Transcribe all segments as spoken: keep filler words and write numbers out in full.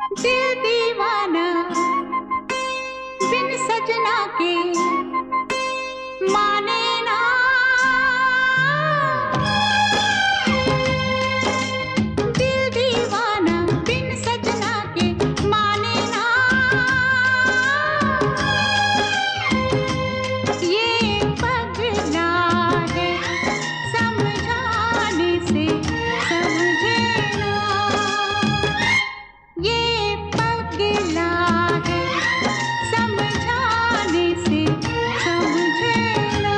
दिल दीवाना बिन सजना के माने ना। दिल दीवाना बिन सजना के माने ना। ये पगला है समझाने से समझे ना। ये पगला है समझाने से समझे ना।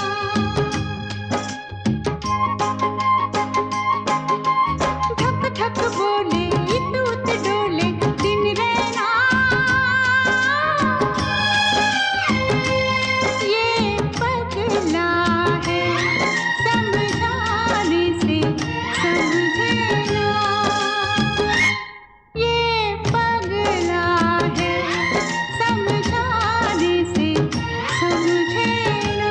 धक धक बोले तूत डोले दिन रहना। ये पगला है समझाने से समझे ना। ये पगला है समझाने से समझे ना।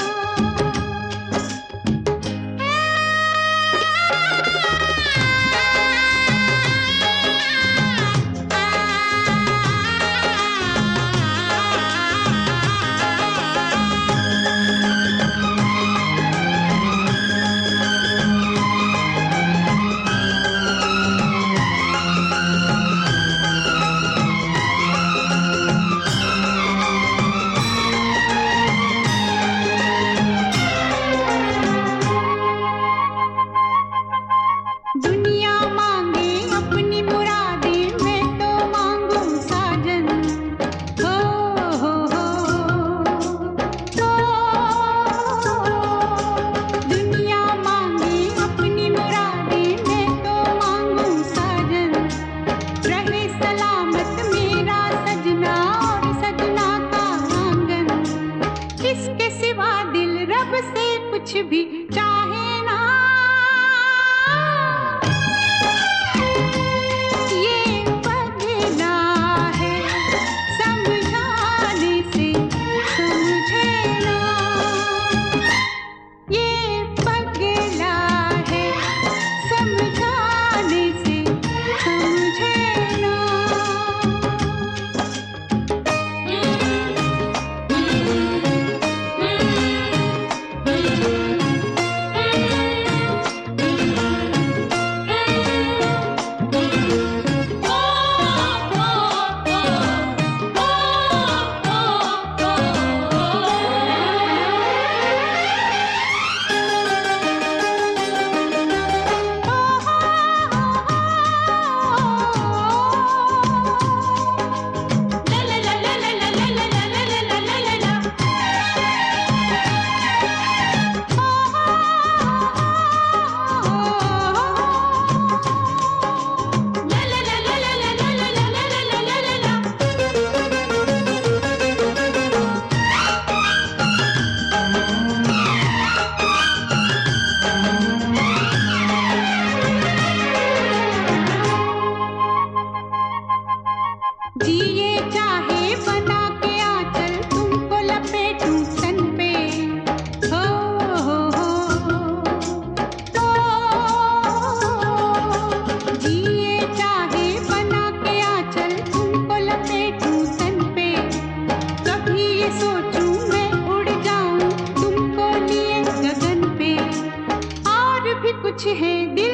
दुनिया मांगे अपनी मुरादें मैं तो मांगूं साजन। हो हो हो हो। दुनिया मांगे अपनी मुरादें मैं तो मांगूं साजन। रहे सलामत मेरा सजना और सजना का आंगन। इसके सिवा दिल रब से कुछ भी चाहे ना। ये पगला है समझाने से समझे ना। ये पगला है समझाने से समझे ना। जिए चाहे बना के आंचल तुमको लपेटूं तन पे। हो हो हो हो। जिए चाहे बना के आंचल तुमको लपेटूं तन पे। कभी ये सोचूं मैं उड़ जाऊं तुमको लिए गगन पे। और भी कुछ है दिल